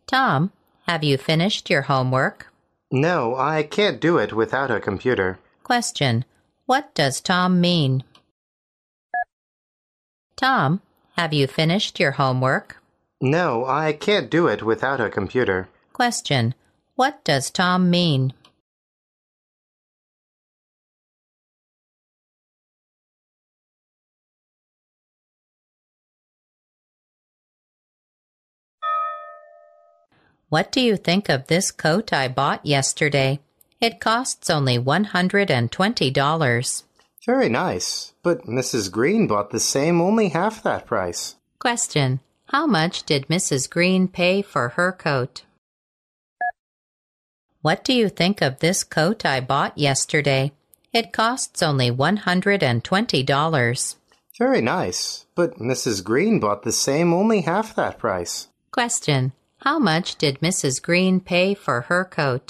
Tom, have you finished your homework? No, I can't do it without a computer. Question. What does Tom mean? Tom, have you finished your homework? No, I can't do it without a computer. Question. What does Tom mean? What do you think of this coat I bought yesterday? It costs only $120. Very nice, but Mrs. Green bought the same only half that price. Question. How much did Mrs. Green pay for her coat? What do you think of this coat I bought yesterday? It costs only $120. Very nice, but Mrs. Green bought the same only half that price. Question. How much did Mrs. Green pay for her coat?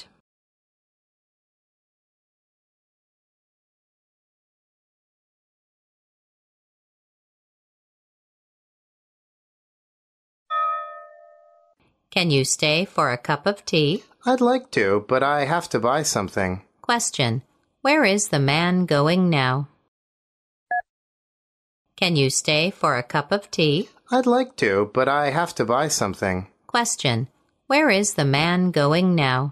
Can you stay for a cup of tea? I'd like to, but I have to buy something. Question. Where is the man going now? Can you stay for a cup of tea? I'd like to, but I have to buy something. Question. Where is the man going now?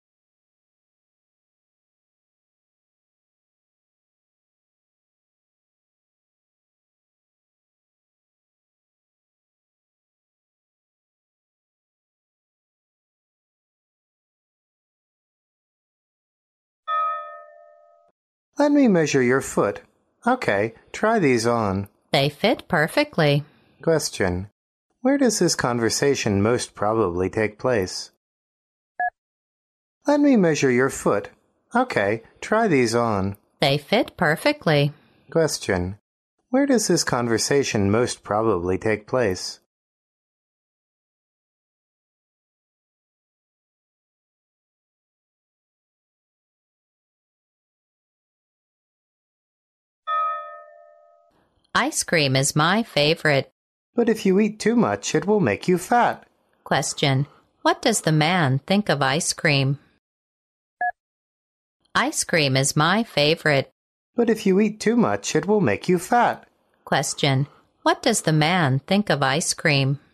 Let me measure your foot. Okay, try these on. They fit perfectly. Question. Where does this conversation most probably take place? Let me measure your foot. Okay, try these on. They fit perfectly. Question. Where does this conversation most probably take place? Ice cream is my favorite. But if you eat too much, it will make you fat. Question. What does the man think of ice cream? Ice cream is my favorite. But if you eat too much, it will make you fat. Question. What does the man think of ice cream?